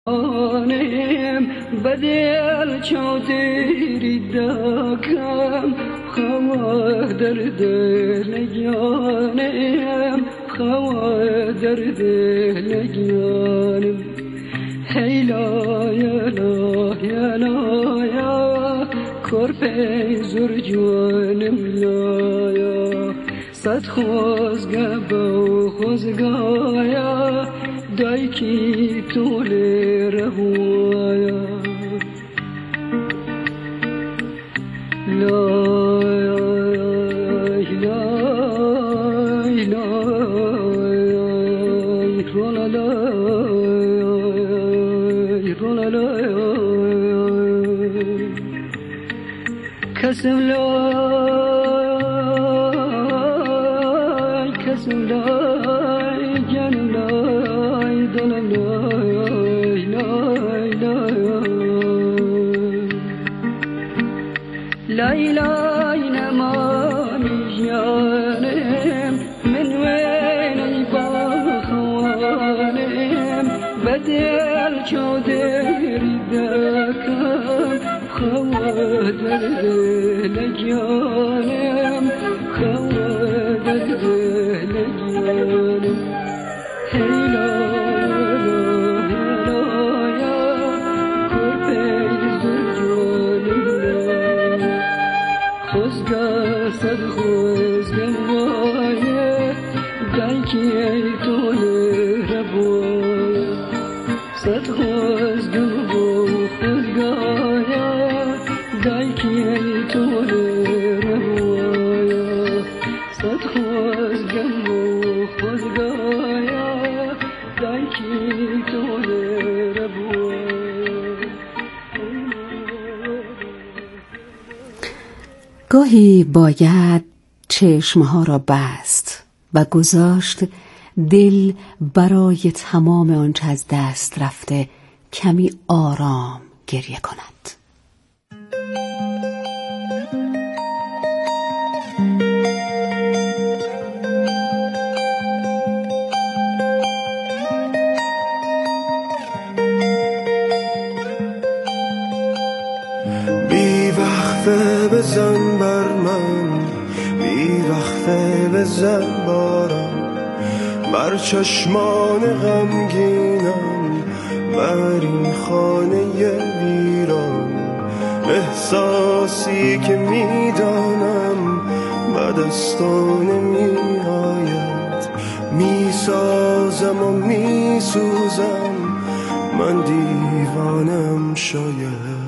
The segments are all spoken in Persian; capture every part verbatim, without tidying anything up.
آنم بدل چادری دکم خوا درد نگیانم خوا درد نگیانم هیلا یلا یلا یا کرپی زور جوانم لایا صد خوزگا با خوزگایا دای کی طول روایا لا لا لا لا کسم لا کسم لا جانم لا دلم لا لا لا لا نمانی جانم من وینی با خوانم بدل چادری دکم خوا درد لگیانم خوا درد لگیانم هیلا هیلا یا کرپی زور جوانم خوزگا صد خوزگم وایه دایکی طول ربوایه صد خوزگم و خوزگایا دایکی طول ربوایه صد خوزگم و خوزگایا دایکی طول ربوایه. گاهی باید چشمها را بست و گذاشت دل برای تمام آنچه از دست رفته کمی آرام گریه کند. بی وقفه بزن بر من، بی وقفه بزن بارم بر چشمان غمگینم، بر این خانه ویران. احساسی که میدانم بعد از تو نمیآید، میسازم و میسوزم، من دیوانم شاید.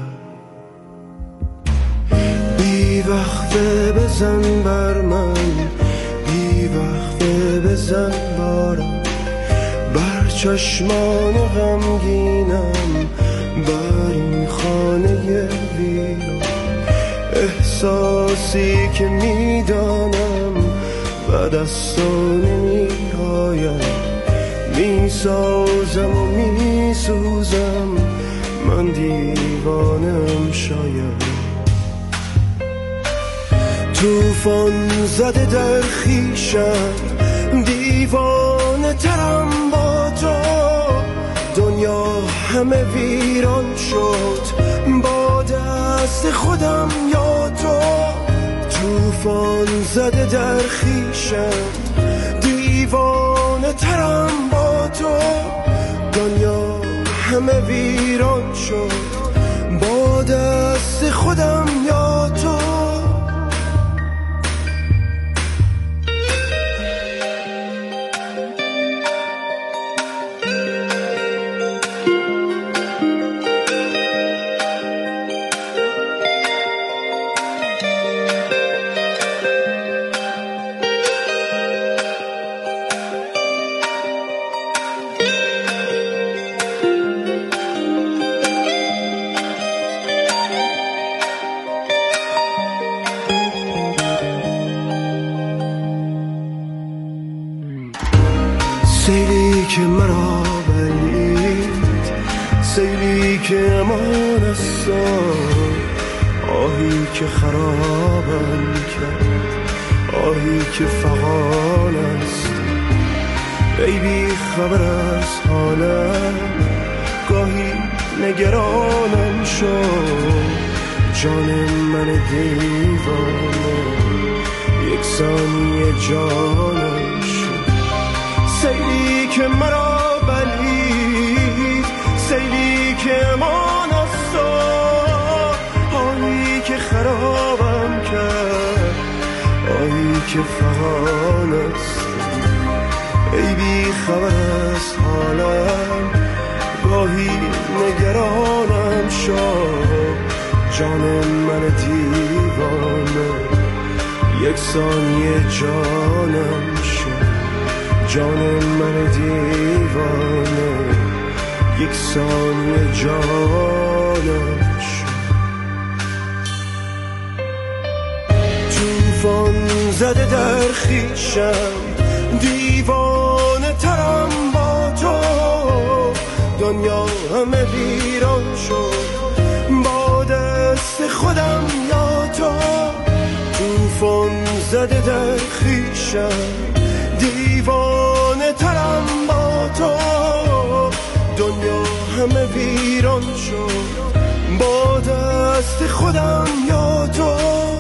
بی وقفه بزن بر من، بی وقفه بزن بارم بر چشمان غمگینم، بر این خانه ویران. احساسی که میدانم بعد از تو نمیآید، میسازم و میسوزم، من دیوانم شاید. توفان زده در خیشم، دیوانه ترم با تو، دنیا همه ویران شد با دست خودم یا تو. توفان زده در خیشم، دیوانه ترم با تو، دنیا همه ویران شد با دست خودم یا تو. سیلی که مرا بلید، سیلی که امان است، آهی که خرابم کرد، آهی که فغان است. ای بی خبر از حالم، گاهی نگرانم شد جان من دیوانه یک ثانیه جانم شد سیلی که مرا بلید سیلی که امان است آهی که خرابم کرد آهی که فغان است ای بی خبر از حالم گاهی نگرانم شد جان من دیوانه یک ثانیه جانم شد جان من دیوانه یک ثانیه جانم شد طوفان زده در خویشم دیوانه ترم با تو دنیا همه ویران شد با دست خودم یا تو طوفان زده در خویشم دیوانه ترم با تو دنیا همه ویران شد با دست خودم یا تو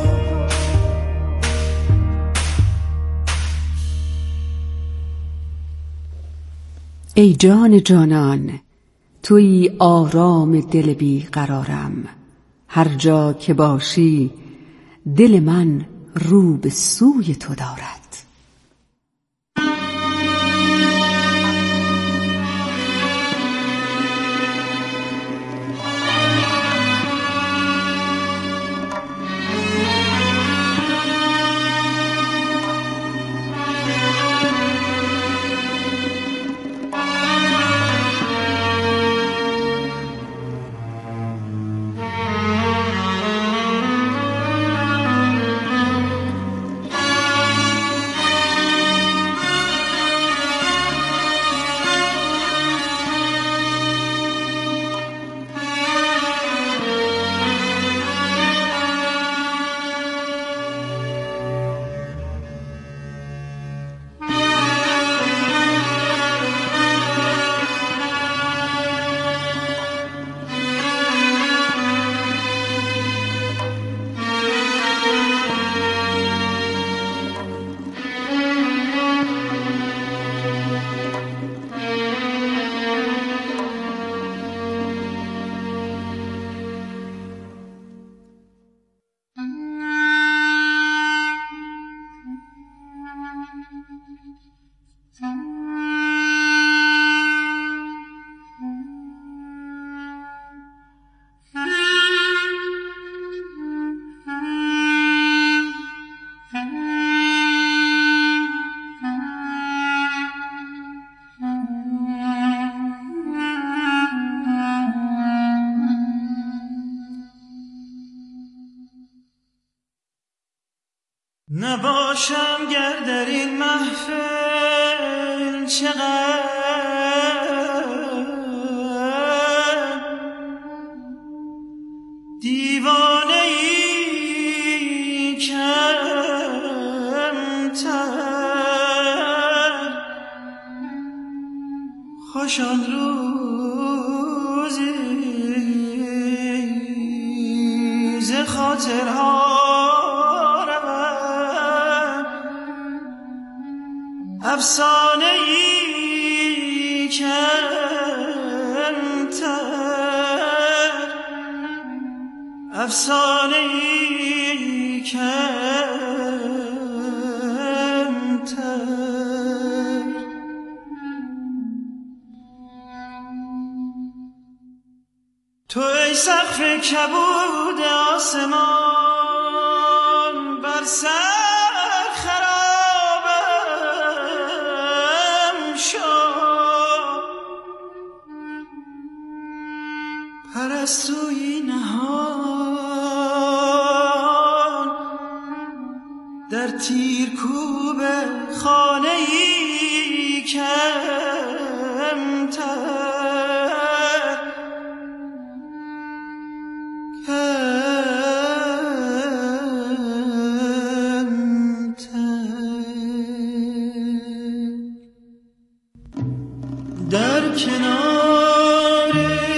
ای جان جانان تویی آرام دل بی قرارم هر جا که باشی دل من رو به سوی تو دارد نباشم گر در این محفل چقدر دیوانه ای کمتر خوش آن روزی ز خاطرها افسانه ای کمتر افسانه ای کمتر تو ای سقف کبود آسمان بر سر پرستویی نهان در تیرکوب خانه ای کمتر کمتر در کنار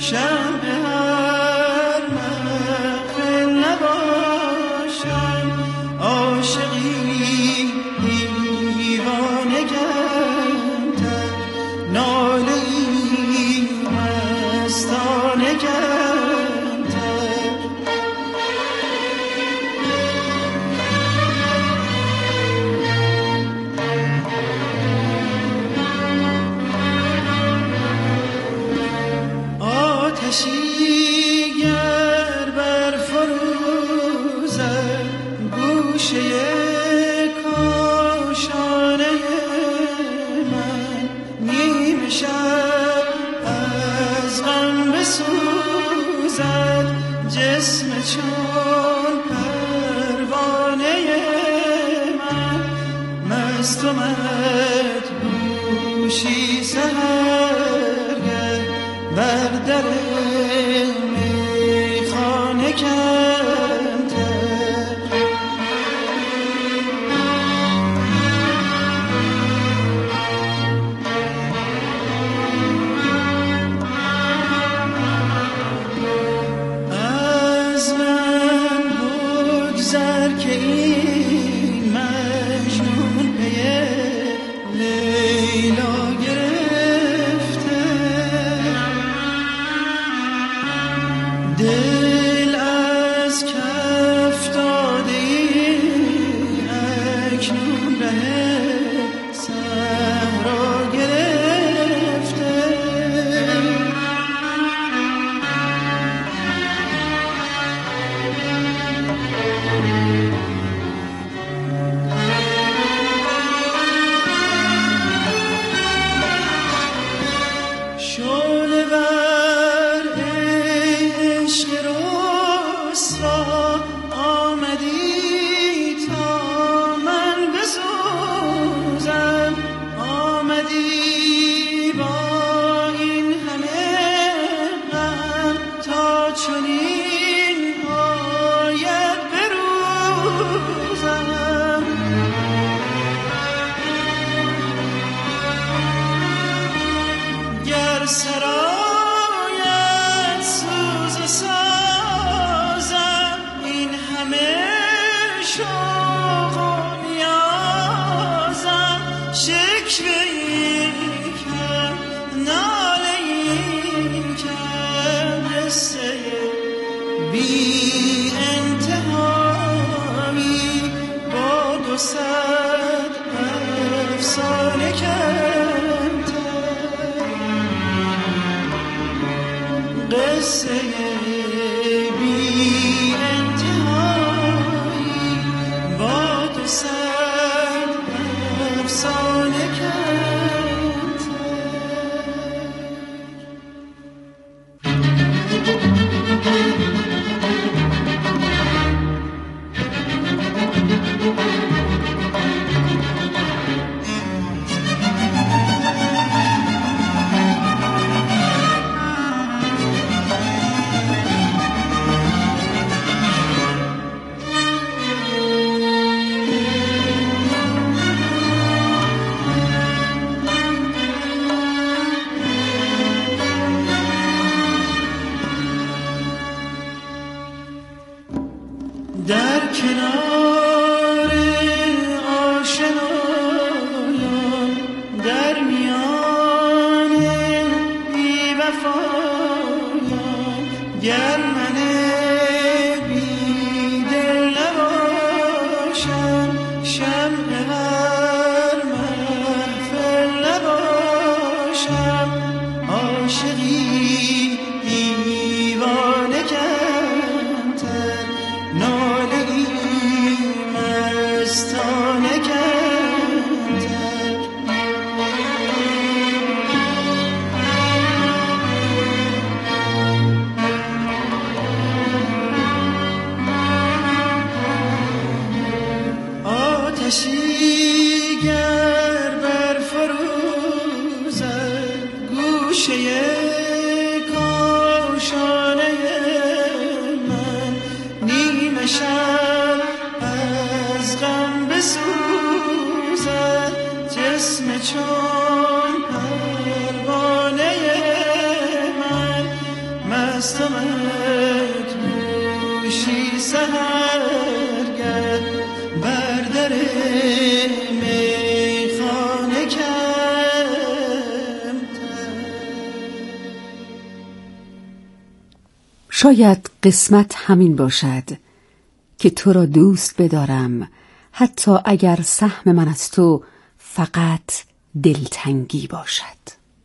در کنار آشنایان در میان بی وفایان گر من بی دل نباشم شمع هر محفل نباشم عاشقی دیوانه کمتر ناله ای مستانه کمتر دستمت دوشی سهرگرد بر در میخانه کمتر. شاید قسمت همین باشد که تو را دوست بدارم، حتی اگر سهم من از تو فقط دلتنگی باشد.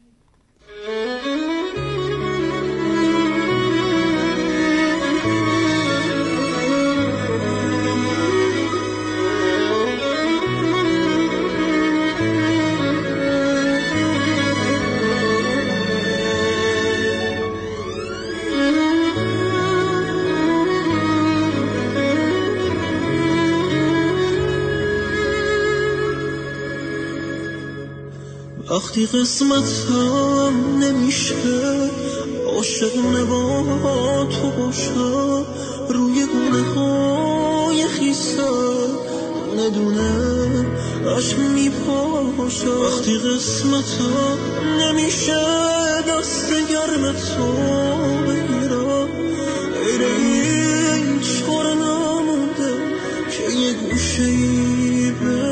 وقتی قسمتم نمیشه عاشقونه با تو باشه، روی گونه های خیسه دونه دونه عشق میپاشه. وقتی قسمتم نمیشه دست گرم تو بگیرم، غیر این چاره نمونده که یه گوشه ای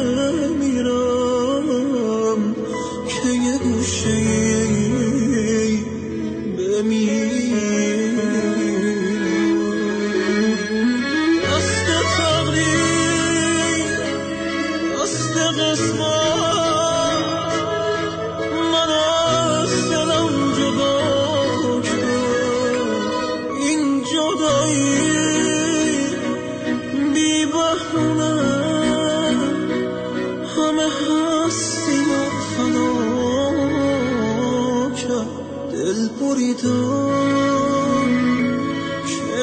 بمیرم، که یه گوشه ای بمیرم. دست تقدیر دست قسمت من از دلم جدا کرد. این جدایی بی بهونه همه هستیم و فدا کرد. دل بریدم که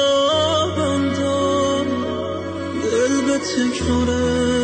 نبندم دل به تکرار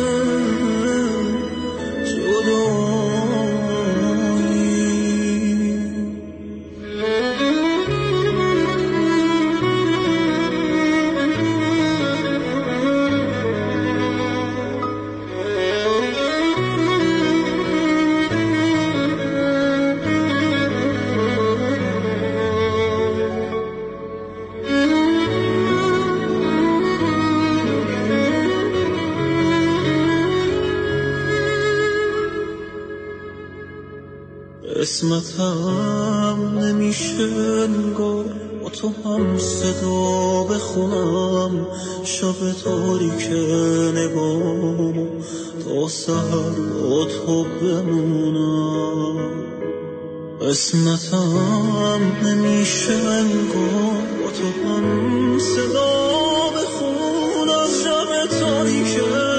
قسمتم نمیشه انگار با تو هم صدا بخونم، شب تاریک نگام تا سحر با تو بمونم. قسمتم نمیشه انگار با تو هم صدا بخونم، شب تاریک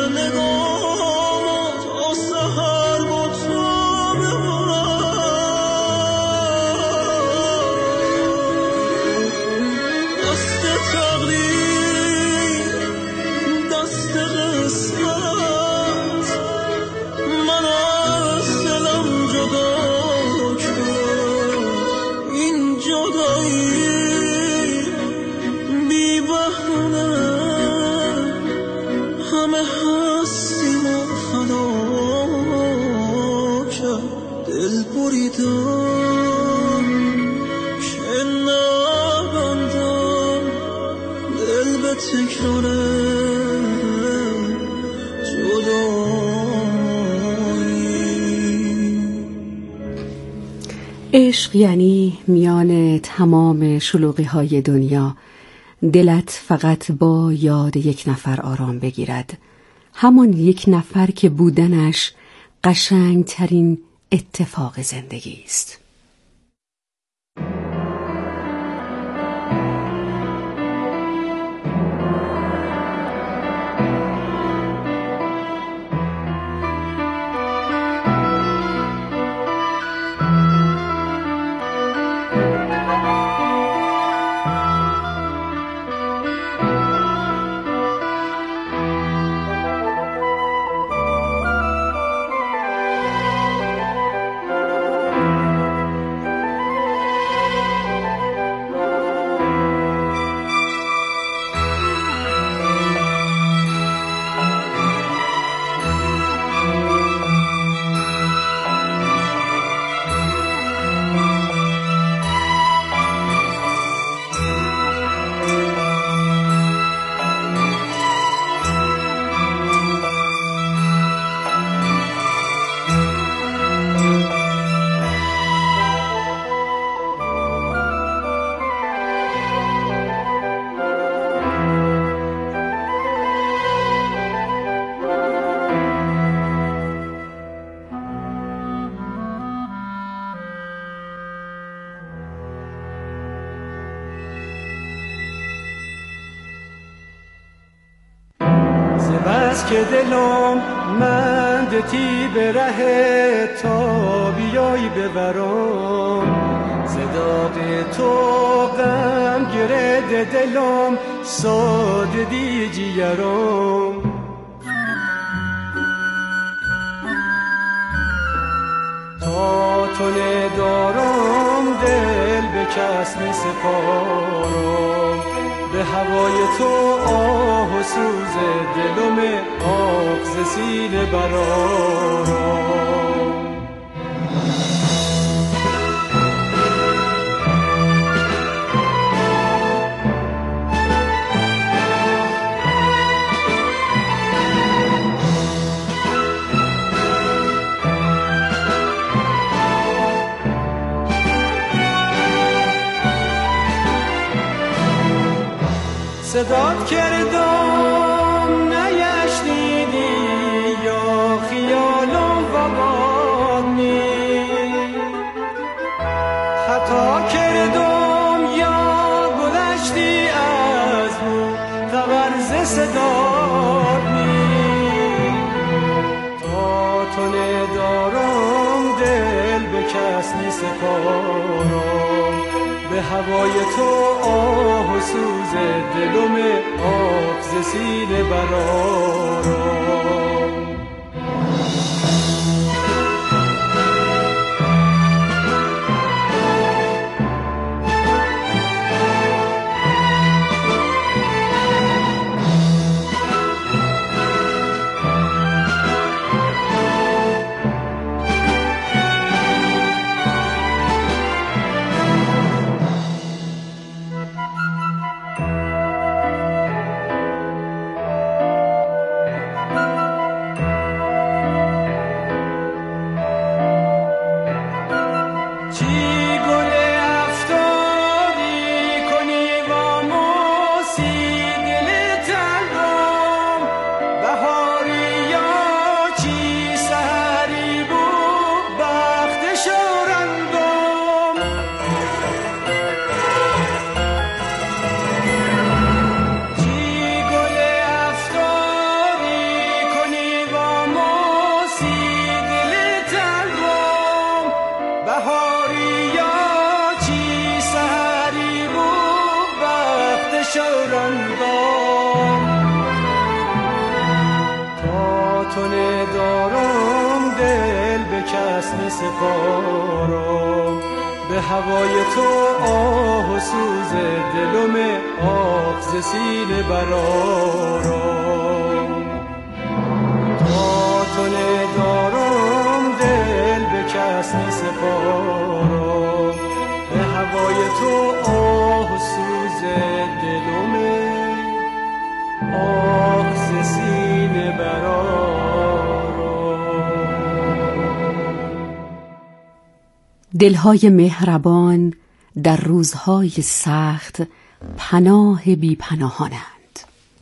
نگام تا سحر با تو بمونم. دل بریدم که نبندم دل به تکرار جدایی. عشق یعنی میان تمام شلوغی های دنیا دلت فقط با یاد یک نفر آرام بگیرد، همان یک نفر که بودنش قشنگترین اتفاق زندگی است. از که دلم مندتی به ره تا بیایی ببرم صداق تو غم گرده دلم ساده دی جیگرم تا تو ندارم دل به کس می سپارم به هوای تو آه و سوز دلم آب ز سینه برآرم صدات کردم نیشنیدی یا خیالم وابانی خطا کردم یا گذشتی از رو خبر ز صدات نی تا تو ندارم دل به کس می سپارم به هوای تو آه و سوز دلم آب ز سینه برآرم سپارم به هوای تو آه و سوز دلم آب ز سینه برآرم تا تو ندارم دل به کس می سپارم به هوای تو آه و سوز دلم آب ز سینه برآرم. دلهای مهربان در روزهای سخت پناه بی پناهانند.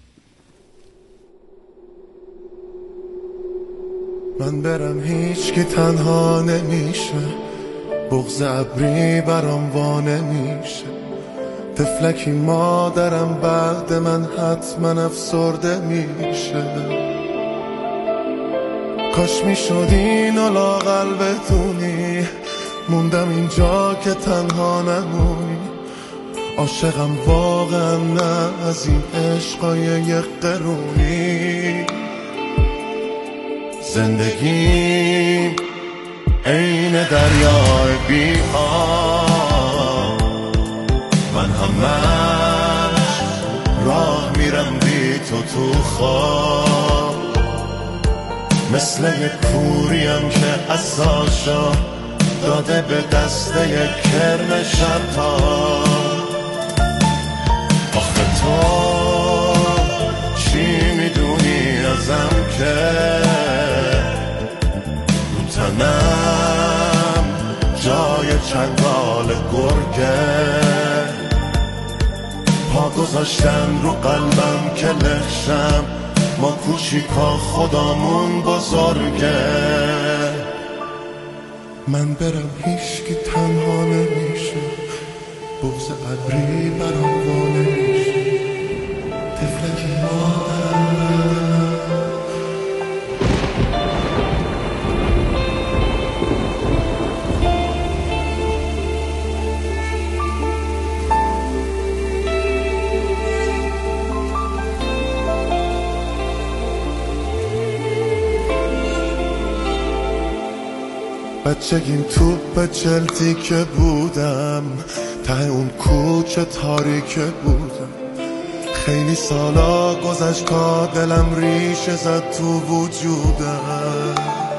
من برم هیچ که تنها نمیشه، بغض ابری برام وا نمیشه، طفلکی مادرم بعد من حتما افسرده میشه. کاش میشد اینو لااقل بدونی، موندم اینجا که تنها نمونی. عاشقم واقعا نه از این عشقای یک قرونی. زندگیم عین دریای بی آب، من همش راه میرم بی تو تو خواب. مثل یک کوریم که عصاشو داده به دست یک کرم شبتاب. آخه تو چی میدونی ازم که رو تنم جای چنگال گرگه، پا گذاشتن رو قلبم که لخشم، ما کوچیکا خدامون بزرگه. من برم هیچ که تنها نمیشه، بغض ابری برام وا نمیشه، طفلکی مادرم بچگیم تو به جلدی که بودم، ته اون کوچه تاریک بودم. خیلی سالا گذشت که دلم ریشه زد تو وجودم.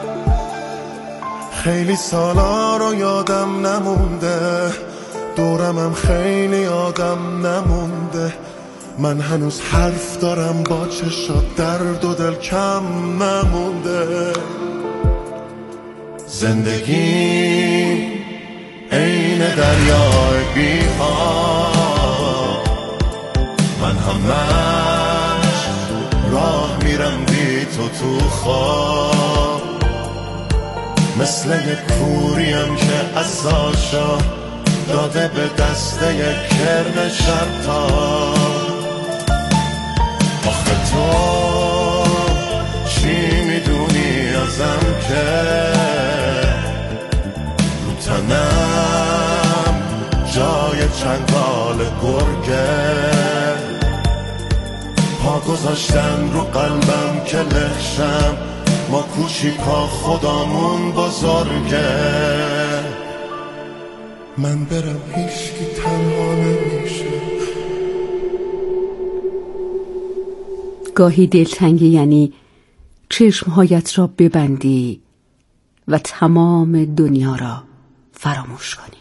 خیلی سالا رو یادم نمونده، دورمم خیلی آدم نمونده. من هنوز حرف دارم با چشات، درد و دل کم نمونده. زندگی عین دریای بی آب، من همش راه میرم بی تو تو خواب. مثل یک کوریم که عصاشو داده به دسته یک کرم شب تا. آخه تو چی میدونی ازم که رو تنم جای چنگال گرگه، پا گذاشتن رو قلبم که لحشم، ما کوچیکا خدامون بزرگه. من برم هیچکی تنها نمیشه. گاهی دلتنگی یعنی چشمهایت را ببندی و تمام دنیا را فراموش کنی.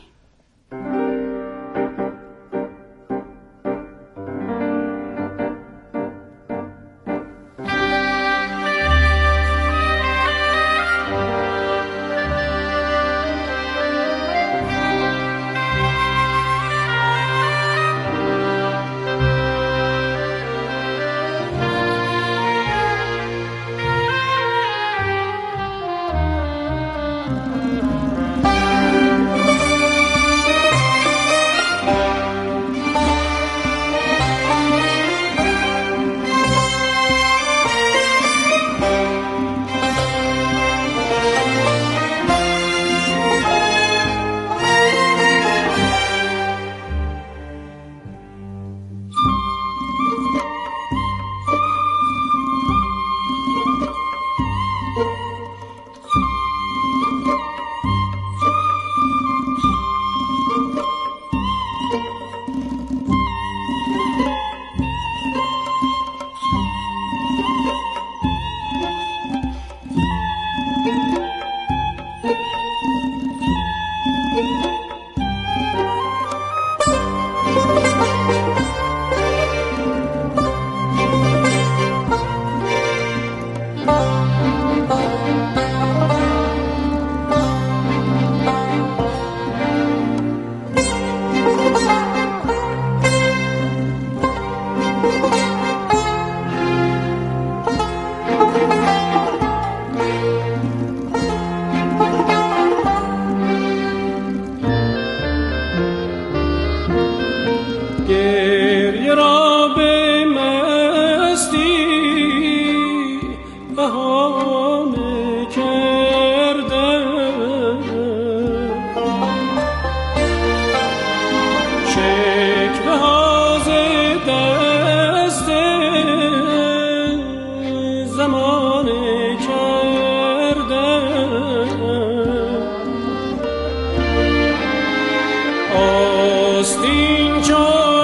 گریه را